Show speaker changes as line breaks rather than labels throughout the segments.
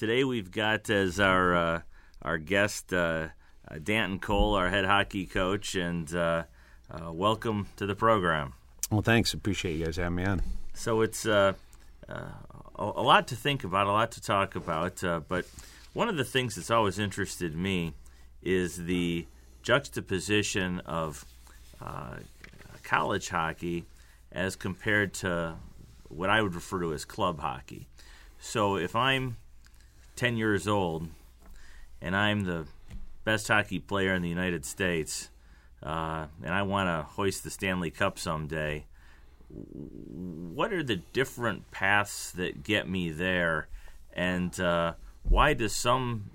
Today we've got as our guest Danton Cole, our head hockey coach, and welcome to the program.
Well, thanks. Appreciate you guys having me on.
So it's a lot to think about, a lot to talk about, but one of the things that's always interested me is the juxtaposition of college hockey as compared to what I would refer to as club hockey. So if I'm 10 years old and I'm the best hockey player in the United States and I want to hoist the Stanley Cup someday, what are the different paths that get me there, and why does some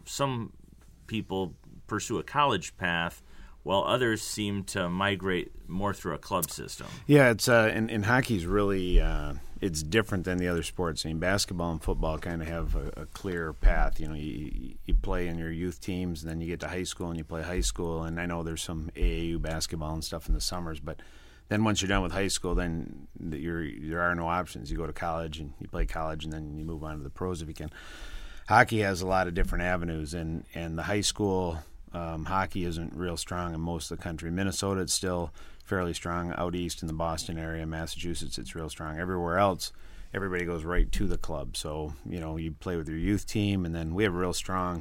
people pursue a college path while others seem to migrate more through a club system?
Yeah, it's in hockey's really it's different than the other sports. I mean, basketball and football kind of have a clear path. You know, you play in your youth teams, and then you get to high school and you play high school. And I know there's some AAU basketball and stuff in the summers, but then once you're done with high school, then there are no options. You go to college and you play college, and then you move on to the pros if you can. Hockey has a lot of different avenues, and the high school hockey isn't real strong in most of the country. Minnesota, it's still fairly strong. Out east in the Boston area, Massachusetts, it's real strong. Everywhere else, everybody goes right to the club. So, you know, you play with your youth team, and then we have a real strong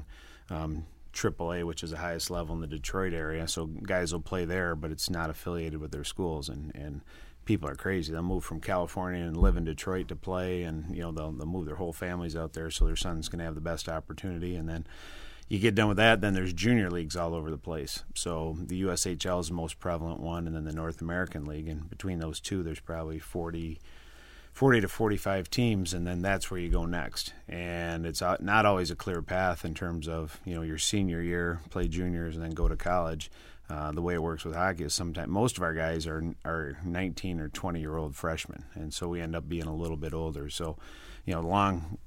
AAA, which is the highest level in the Detroit area. So guys will play there, but it's not affiliated with their schools, and people are crazy. They'll move from California and live in Detroit to play, and you know they'll move their whole families out there so their son's going to have the best opportunity. And then you get done with that, then there's junior leagues all over the place. So the USHL is the most prevalent one, and then the North American League. And between those two, there's probably 40 to 45 teams, and then that's where you go next. And it's not always a clear path in terms of, you know, your senior year, play juniors, and then go to college. The way it works with hockey is sometimes most of our guys are 19 or 20-year-old freshmen, and so we end up being a little bit older. So, you know, long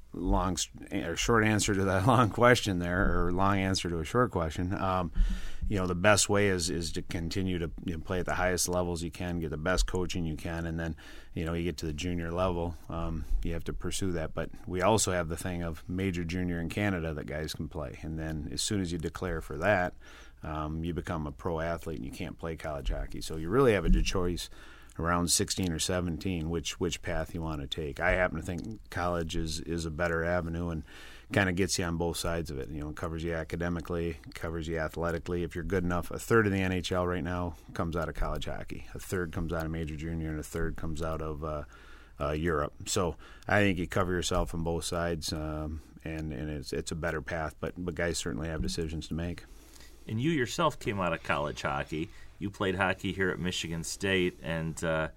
or short answer to that long question there, or long answer to a short question. You know, the best way is to continue to play at the highest levels you can, get the best coaching you can, and then, you know, you get to the junior level, you have to pursue that. But we also have the thing of major junior in Canada that guys can play, and then as soon as you declare for that, you become a pro athlete and you can't play college hockey. So you really have a choice around 16 or 17 which path you want to take. I happen to think college is a better avenue and kind of gets you on both sides of it. You know, it covers you academically, covers you athletically. If you're good enough, a third of the NHL right now comes out of college hockey. A third comes out of major junior, and a third comes out of Europe. So I think you cover yourself on both sides, and it's a better path. But guys certainly have decisions to make.
And you yourself came out of college hockey. You played hockey here at Michigan State, and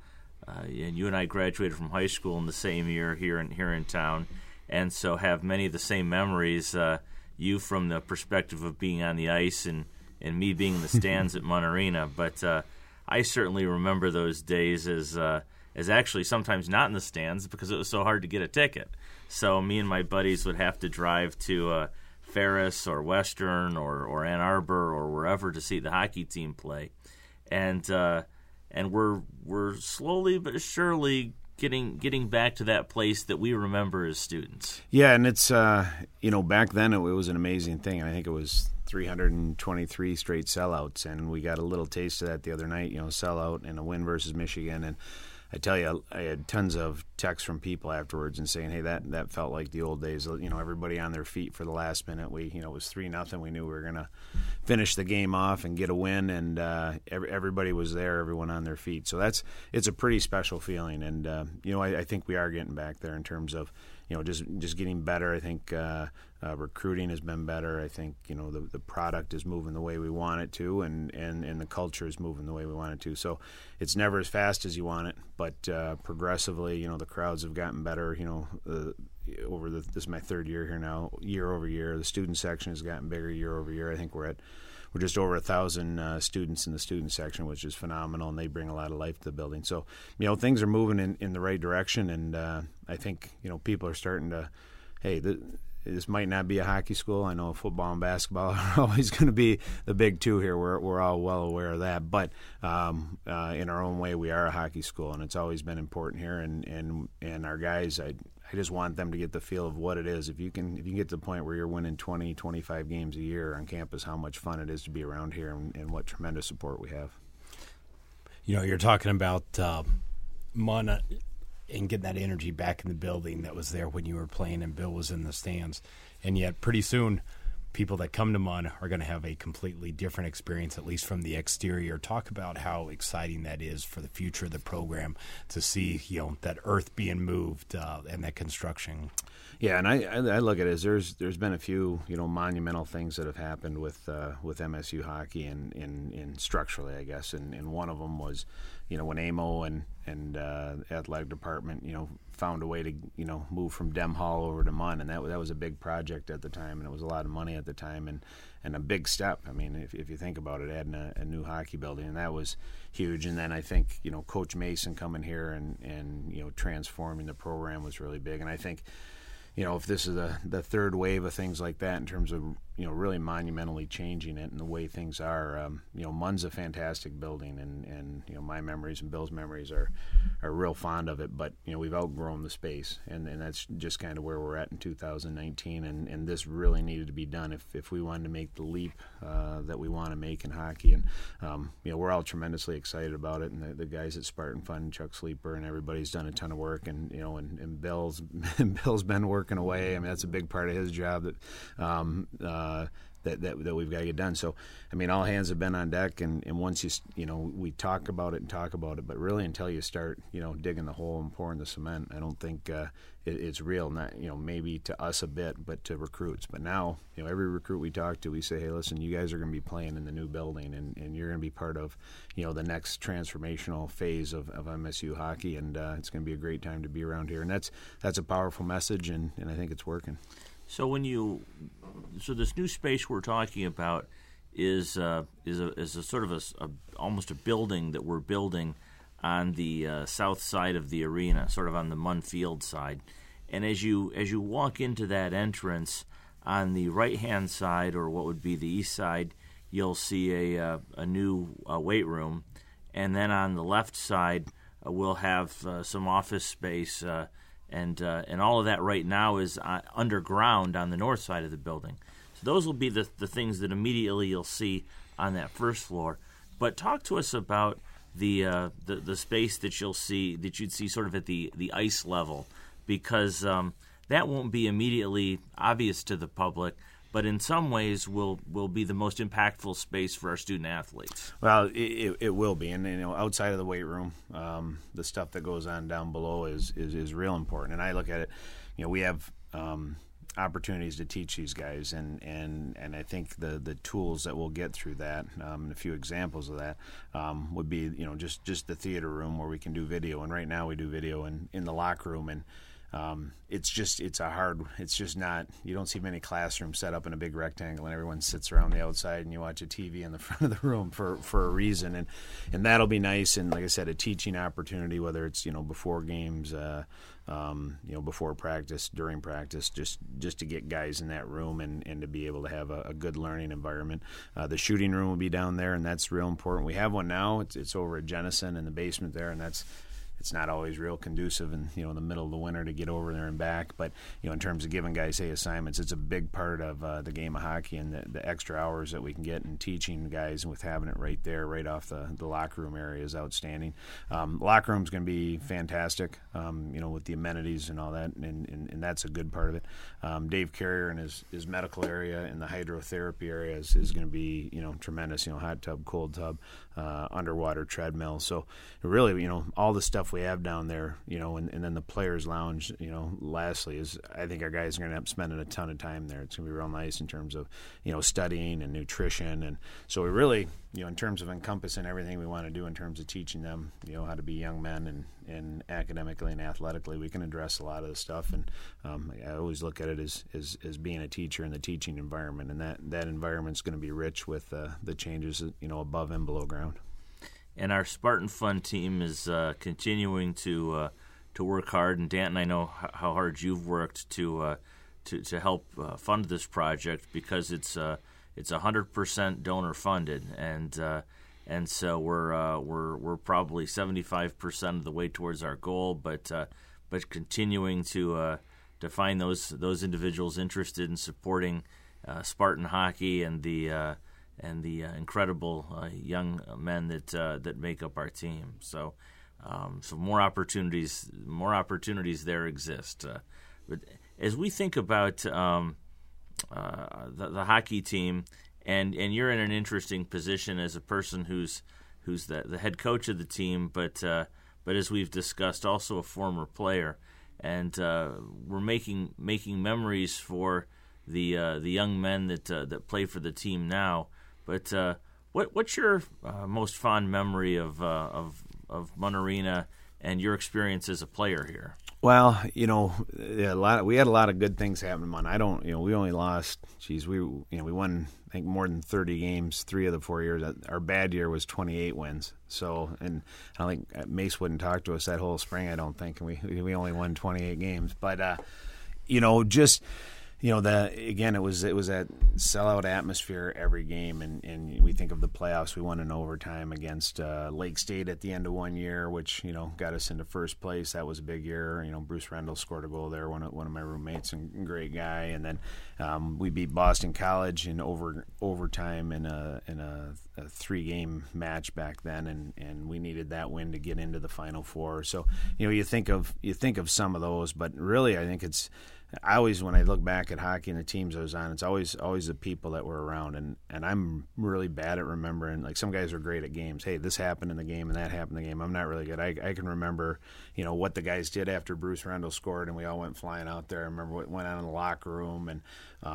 you and I graduated from high school in the same year here in town, and so have many of the same memories. You from the perspective of being on the ice, and me being in the stands at Munn Arena. But I certainly remember those days as actually sometimes not in the stands because it was so hard to get a ticket. So me and my buddies would have to drive to Ferris or Western or Ann Arbor or wherever to see the hockey team play. And we're slowly but surely getting back to that place that we remember as students.
Yeah, and it's you know, back then it was an amazing thing, and I think it was 323 straight sellouts, and we got a little taste of that the other night. You know, sellout and a win versus Michigan, and I tell you, I had tons of texts from people afterwards and saying, "Hey, that felt like the old days." You know, everybody on their feet for the last minute. It was 3-0. We knew we were gonna finish the game off and get a win, and everybody was there, everyone on their feet. So it's a pretty special feeling, and you know, I think we are getting back there in terms of, you know, just getting better. I think recruiting has been better. I think, you know, the product is moving the way we want it to, and the culture is moving the way we want it to. So it's never as fast as you want it, but progressively, you know, the crowds have gotten better. You know, this is my third year here now, year over year. The student section has gotten bigger year over year. I think we're just over 1,000 students in the student section, which is phenomenal, and they bring a lot of life to the building. So, you know, things are moving in the right direction, and I think, you know, people are starting to, hey, this might not be a hockey school. I know football and basketball are always going to be the big two here. We're all well aware of that. But in our own way, we are a hockey school, and it's always been important here. And our guys, I just want them to get the feel of what it is. If you can get to the point where you're winning 20, 25 games a year on campus, how much fun it is to be around here, and what tremendous support we have.
You're talking about Munn and getting that energy back in the building that was there when you were playing and Bill was in the stands. And yet pretty soon people that come to Munn are going to have a completely different experience, at least from the exterior. Talk about how exciting that is for the future of the program to see, that earth being moved and that construction.
Yeah, and I look at it as there's been a few monumental things that have happened with MSU hockey and structurally, I guess, and one of them was when AMO and athletic department found a way to move from Dem Hall over to Munn, and that was a big project at the time, and it was a lot of money at the time, and a big step. I mean, if you think about it, adding a new hockey building, and that was huge. And then I think Coach Mason coming here and transforming the program was really big. And I think if this is the third wave of things like that in terms of really monumentally changing it and the way things are, Munn's a fantastic building, and my memories and Bill's memories are real fond of it, but we've outgrown the space, and that's just kind of where we're at in 2019, and this really needed to be done if we wanted to make the leap that we want to make in hockey. And we're all tremendously excited about it, and the guys at Spartan Fund, Chuck Sleeper, and everybody's done a ton of work, and and Bill's been working away. I mean, that's a big part of his job that we've got to get done. So, I mean, all hands have been on deck, and once we talk about it, but really until you start, digging the hole and pouring the cement, I don't think it's real. Not, maybe to us a bit, but to recruits. But now, every recruit we talk to, we say, hey, listen, you guys are going to be playing in the new building, and you're going to be part of, the next transformational phase of MSU hockey, and it's going to be a great time to be around here. And that's a powerful message, and I think it's working.
So so this new space we're talking about is a sort of almost a building that we're building on the south side of the arena, sort of on the Munn Field side. And as you walk into that entrance on the right hand side, or what would be the east side, you'll see a new weight room, and then on the left side we'll have some office space. And all of that right now is underground on the north side of the building. So those will be the things that immediately you'll see on that first floor. But talk to us about the space that you'd see sort of at the ice level, because that won't be immediately obvious to the public, but in some ways will be the most impactful space for our student athletes.
Well, it will be, and outside of the weight room, the stuff that goes on down below is real important. And I look at it, we have opportunities to teach these guys, and I think the tools that we'll get through that, and a few examples of that would be just the theater room where we can do video, and right now we do video in the locker room, and it's just not, you don't see many classrooms set up in a big rectangle and everyone sits around the outside and you watch a TV in the front of the room for a reason, and that'll be nice. And like I said, a teaching opportunity, whether it's before games, before practice, during practice, just to get guys in that room and to be able to have a good learning environment. The shooting room will be down there, and that's real important. We have one now. It's over at Jennison in the basement there, and it's not always real conducive in the middle of the winter to get over there and back, but in terms of giving guys assignments, it's a big part of the game of hockey, and the extra hours that we can get in teaching guys and with having it right there, right off the locker room area is outstanding. Locker room's going to be fantastic, with the amenities and all that, and that's a good part of it. Dave Carrier and his medical area and the hydrotherapy area is going to be tremendous. Hot tub, cold tub, underwater treadmill. So really, all the stuff we have down there, and then the players' lounge, lastly, is I think our guys are going to end up spending a ton of time there. It's going to be real nice in terms of, studying and nutrition. And so we really, in terms of encompassing everything we want to do in terms of teaching them, how to be young men and academically and athletically, we can address a lot of the stuff. And I always look at it as being a teacher in the teaching environment, and that environment's going to be rich with the changes, above and below ground.
And our Spartan Fund team is continuing to work hard. And Dan, I know how hard you've worked to help fund this project, because it's 100% donor funded, and so we're probably 75% of the way towards our goal. But but continuing to find those individuals interested in supporting Spartan hockey and the incredible young men that make up our team. So more opportunities there exist. But as we think about the hockey team, and you're in an interesting position as a person who's the head coach of the team, but as we've discussed, also a former player, and we're making memories for the young men that play for the team now. But what's your most fond memory of Munn Arena and your experience as a player here?
Well, we had a lot of good things happen in Munn. We only lost. We won I think more than 30 games 3 of the 4 years. Our bad year was 28 wins. So, and I don't think Mace wouldn't talk to us that whole spring. I don't think, and we only won 28 games. But again, it was that sellout atmosphere every game, and we think of the playoffs. We won in overtime against Lake State at the end of one year, which got us into first place. That was a big year. Bruce Rendell scored a goal there, one of my roommates, and great guy. And then we beat Boston College in overtime in a 3-game match back then, and we needed that win to get into the Final Four. So you think of some of those, but really I think it's. When I look back at hockey and the teams I was on, it's always the people that were around, and I'm really bad at remembering. Like, some guys are great at games. Hey, this happened in the game and that happened in the game. I'm not really good. I can remember, what the guys did after Bruce Rendell scored and we all went flying out there. I remember what went on in the locker room, and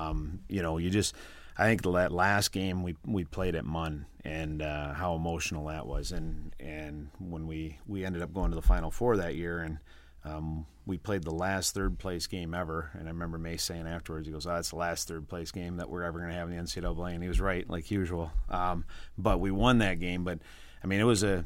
I think that last game we played at Munn, and how emotional that was, and when we ended up going to the Final Four that year, and we played the last third-place game ever, and I remember Mace saying afterwards, he goes, it's the last third-place game that we're ever going to have in the NCAA, and he was right, like usual. But we won that game, but, I mean,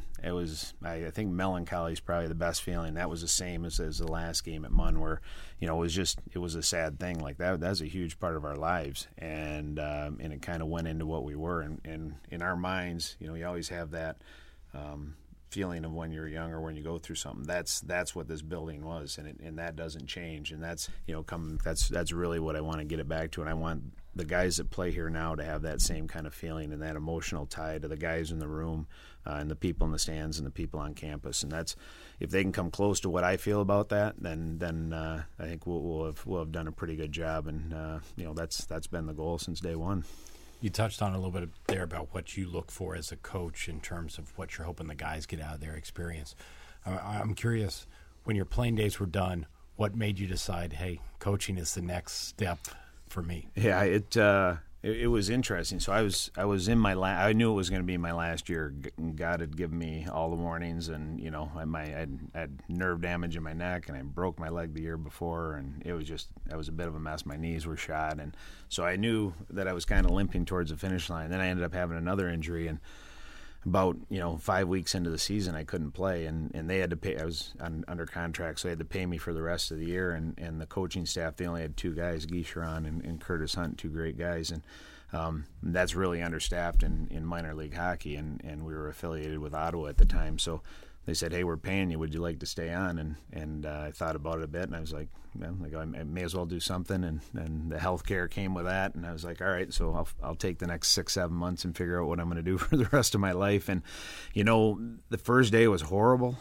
I think melancholy is probably the best feeling. That was the same as the last game at Munn, where, it was a sad thing. Like, that's a huge part of our lives, and it kind of went into what we were, and in our minds, you always have that feeling of when you're young or when you go through something. That's what this building was, and that doesn't change. And that's that's really what I want to get it back to. And I want the guys that play here now to have that same kind of feeling and that emotional tie to the guys in the room and the people in the stands and the people on campus. And that's, if they can come close to what I feel about that, then I think we'll have done a pretty good job. And that's been the goal since day one.
You touched on a little bit there about what you look for as a coach in terms of what you're hoping the guys get out of their experience. I'm curious, when your playing days were done, what made you decide, hey, coaching is the next step for me? Yeah,
it was interesting. So I was in my I knew it was going to be my last year. God had given me all the warnings, and I had nerve damage in my neck, and I broke my leg the year before, and it was a bit of a mess. My knees were shot, and so I knew that I was kind of limping towards the finish line. Then I ended up having another injury, and about 5 weeks into the season I couldn't play, and they had to pay. I was under contract, so they had to pay me for the rest of the year, and the coaching staff, they only had 2 guys, Guy Charon and Curtis Hunt, 2 great guys, and that's really understaffed in minor league hockey, and we were affiliated with Ottawa at the time, so they said, hey, we're paying you, would you like to stay on? And I thought about it a bit, and I was like, I may as well do something, and the health care came with that, and I was like, all right, so I'll take the next 6-7 months and figure out what I'm going to do for the rest of my life. And the first day was horrible.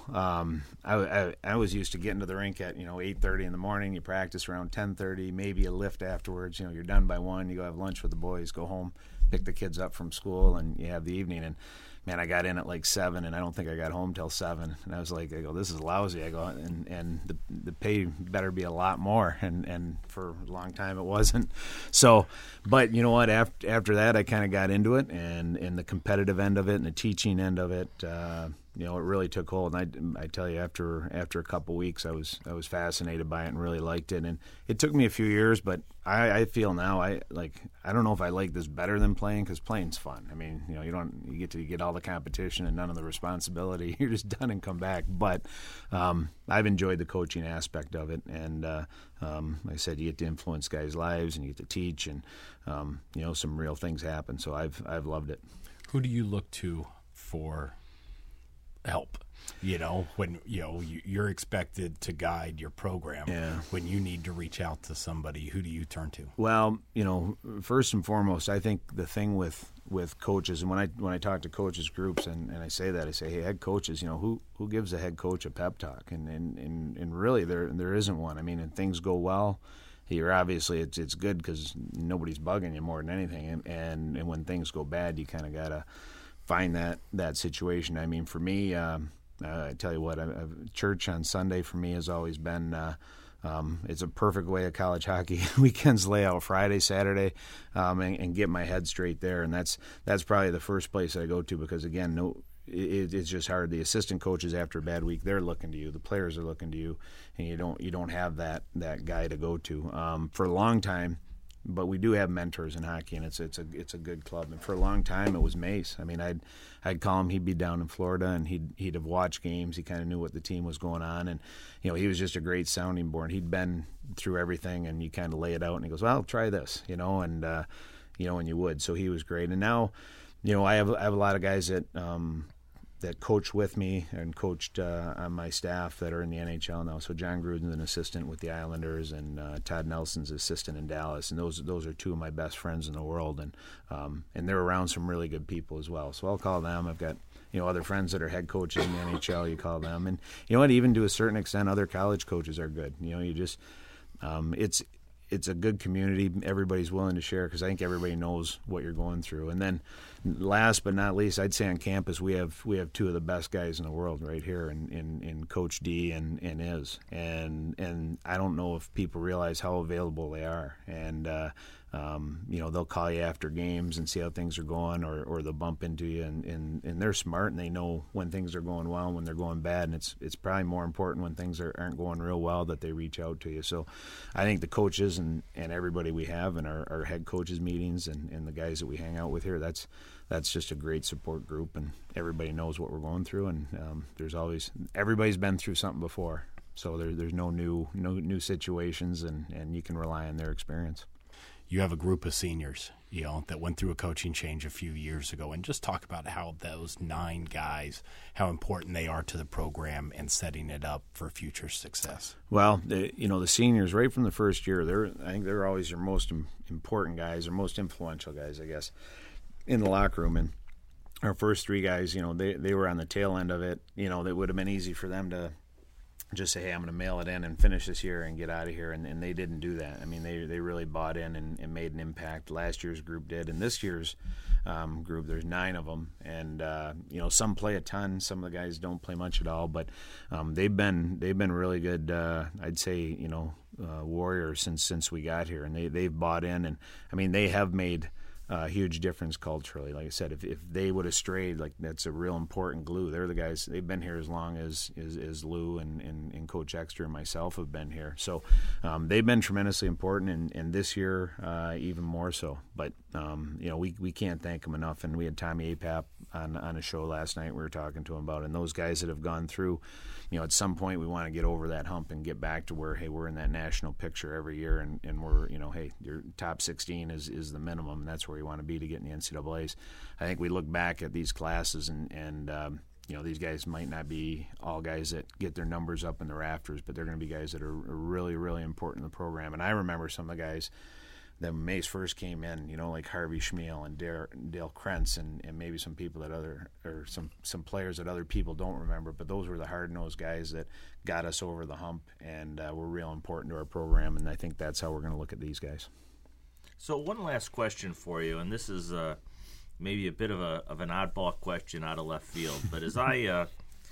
I was used to getting to the rink at 8:30 in the morning. You practice around 10:30, maybe a lift afterwards. You're done by 1. You go have lunch with the boys, go home, pick the kids up from school, and you have the evening. And man, I got in at like 7, and I don't think I got home till 7. And I was like, this is lousy. I go, and the pay better be a lot more. And for a long time it wasn't. So, but you know what? After that, I kind of got into it, and the competitive end of it and the teaching end of it. It really took hold. And I tell you, after a couple weeks, I was fascinated by it and really liked it. And it took me a few years, but I feel now I don't know if I like this better than playing, because playing's fun. I mean, you get to get all the competition and none of the responsibility. You're just done and come back. But I've enjoyed the coaching aspect of it, and like I said, you get to influence guys' lives and you get to teach, and some real things happen. So I've loved it.
Who do you look to for help When you're expected to guide your program.
Yeah.
When you need to reach out to somebody, who do you turn to?
Well, first and foremost, I think the thing with coaches, and when I talk to coaches groups, and I say, hey, head coaches, who gives a head coach a pep talk? And really there isn't one. I mean, and things go well, you're obviously it's good because nobody's bugging you more than anything, and when things go bad, you kind of gotta find that situation. I mean, for me, I tell you what, church on Sunday for me has always been. It's a perfect way of college hockey weekends lay out Friday, Saturday, and get my head straight there. And that's probably the first place I go to because, again, it's just hard. The assistant coaches after a bad week, they're looking to you. The players are looking to you, and you don't have that guy to go to for a long time. But we do have mentors in hockey, and it's a good club. And for a long time, it was Mace. I mean, I'd call him. He'd be down in Florida, and he'd have watched games. He kind of knew what the team was going on, and he was just a great sounding board. He'd been through everything, and you kind of lay it out, and he goes, "Well, try this," and you would. So he was great. And now, I have a lot of guys that coach with me and coached on my staff that are in the NHL now. So John Gruden's an assistant with the Islanders, and Todd Nelson's assistant in Dallas, and those are two of my best friends in the world, and they're around some really good people as well. So I'll call them. I've got other friends that are head coaches in the NHL. You call them, and even to a certain extent, other college coaches are good. You just it's a good community. Everybody's willing to share because I think everybody knows what you're going through. And then last but not least, I'd say on campus we have two of the best guys in the world right here in Coach D and Iz. And I don't know if people realize how available they are. And they'll call you after games and see how things are going, or they'll bump into you, and they're smart and they know when things are going well and when they're going bad, and it's probably more important when things aren't going real well that they reach out to you. So I think the coaches and everybody we have in our head coaches meetings and the guys that we hang out with here, that's just a great support group, and everybody knows what we're going through, and everybody's been through something before, so there's no new situations, and you can rely on their experience.
You have a group of seniors, that went through a coaching change a few years ago, and just talk about how those 9 guys, how important they are to the program and setting it up for future success.
Well, the seniors right from the first year, I think they're always your most important guys, or most influential guys, I guess, in the locker room. And our first 3 guys, they were on the tail end of it. It would have been easy for them to just say, hey, I'm going to mail it in and finish this year and get out of here, and they didn't do that. I mean, they really bought in and made an impact. Last year's group did, and this year's group, there's 9 of them, and some play a ton, some of the guys don't play much at all, but they've been really good. I'd say warriors since we got here, and they've bought in, and I mean they have made a huge difference culturally. Like I said, if they would have strayed, like that's a real important glue. They're the guys. They've been here as long as Lou and Coach Exter and myself have been here. So they've been tremendously important, and this year even more so. But we can't thank them enough. And we had Tommy Apap on a show last night. We were talking to him about it. And those guys that have gone through, at some point we want to get over that hump and get back to where, hey, we're in that national picture every year, and we're, hey, your top 16 is the minimum, and that's where you want to be to get in the NCAAs. I think we look back at these classes, and these guys might not be all guys that get their numbers up in the rafters, but they're going to be guys that are really, really important in the program. And I remember some of the guys that when Mace first came in, like Harvey Schmiel and Dale Krentz and maybe some people some players that other people don't remember, but those were the hard-nosed guys that got us over the hump and were real important to our program, and I think that's how we're going to look at these guys.
So one last question for you, and this is maybe a bit of an oddball question out of left field, but as I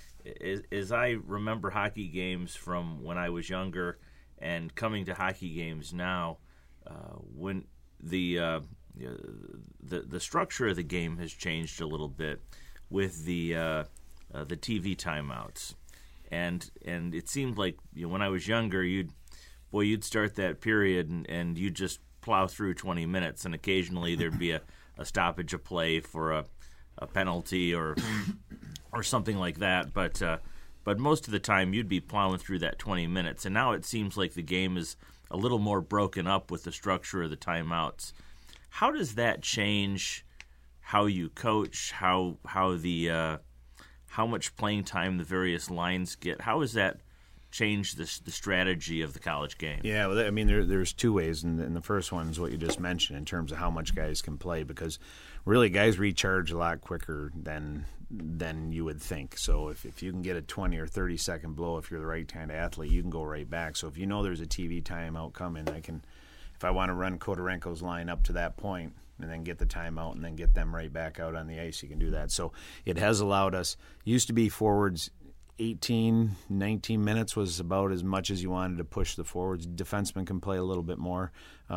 remember hockey games from when I was younger and coming to hockey games now, when the structure of the game has changed a little bit with the TV timeouts, and it seemed like when I was younger, you'd start that period and you'd just plow through 20 minutes, and occasionally there'd be a stoppage of play for a penalty or something like that, but most of the time you'd be plowing through that 20 minutes, and now it seems like the game is a little more broken up with the structure of the timeouts. How does that change how you coach, how how much playing time the various lines get. How has that changed the strategy of the college game?
Yeah, well, I mean, there's two ways, and the first one is what you just mentioned in terms of how much guys can play, because really guys recharge a lot quicker than you would think. So if you can get a 20 or 30 second blow, if you're the right kind of athlete, you can go right back. So if you know there's a TV timeout coming, if I want to run Kodorenko's line up to that point and then get the timeout and then get them right back out on the ice, you can do that. So it has allowed us, used to be forwards 18, 19 minutes was about as much as you wanted to push the forwards. Defensemen can play a little bit more.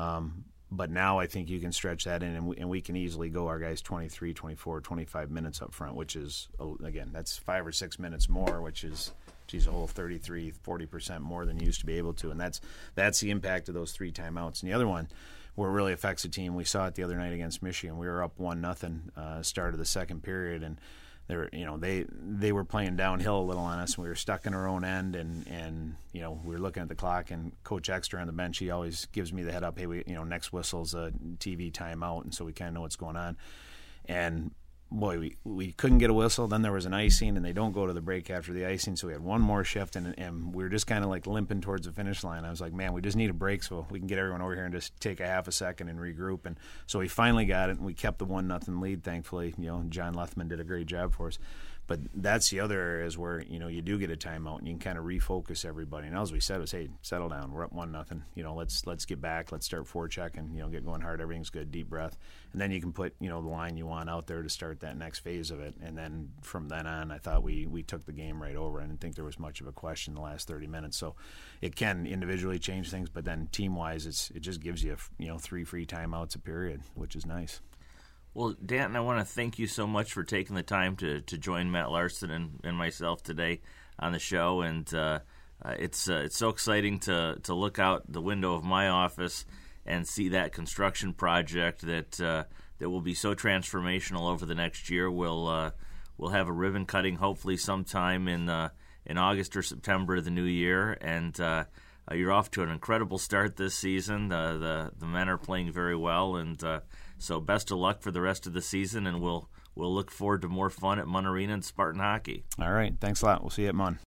But now I think you can stretch that in, and we can easily go our guys 23, 24, 25 minutes up front, which is, again, that's 5 or 6 minutes more, which is, geez, a whole 33, 40% more than you used to be able to. And that's the impact of those 3 timeouts. And the other one where it really affects a team, we saw it the other night against Michigan. We were up 1-0 start of the second period, and they were playing downhill a little on us, and we were stuck in our own end, and we were looking at the clock, and Coach Extra on the bench, he always gives me the head up, hey, next whistle's a TV timeout, and so we kind of know what's going on. And boy, we couldn't get a whistle. Then there was an icing, and they don't go to the break after the icing, so we had one more shift, and we were just kind of like limping towards the finish line. I was like, man, we just need a break so we can get everyone over here and just take a half a second and regroup. And so we finally got it, and we kept the 1-0 lead, thankfully. John Lethman did a great job for us. But that's the other areas where, you do get a timeout and you can kind of refocus everybody. And all we said was, hey, settle down. We're up 1-0. Let's get back. Let's start forechecking, get going hard. Everything's good. Deep breath. And then you can put, the line you want out there to start that next phase of it. And then from then on, I thought we took the game right over. I didn't think there was much of a question in the last 30 minutes. So it can individually change things, but then team-wise, it just gives you, 3 free timeouts a period, which is nice.
Well, Danton, I want to thank you so much for taking the time to join Matt Larson and myself today on the show. And it's so exciting to look out the window of my office and see that construction project that will be so transformational over the next year. We'll have a ribbon cutting hopefully sometime in August or September of the new year, and you're off to an incredible start this season. The men are playing very well, and so best of luck for the rest of the season, and we'll look forward to more fun at Munn Arena and Spartan Hockey.
All right. Thanks a lot. We'll see you at Munn.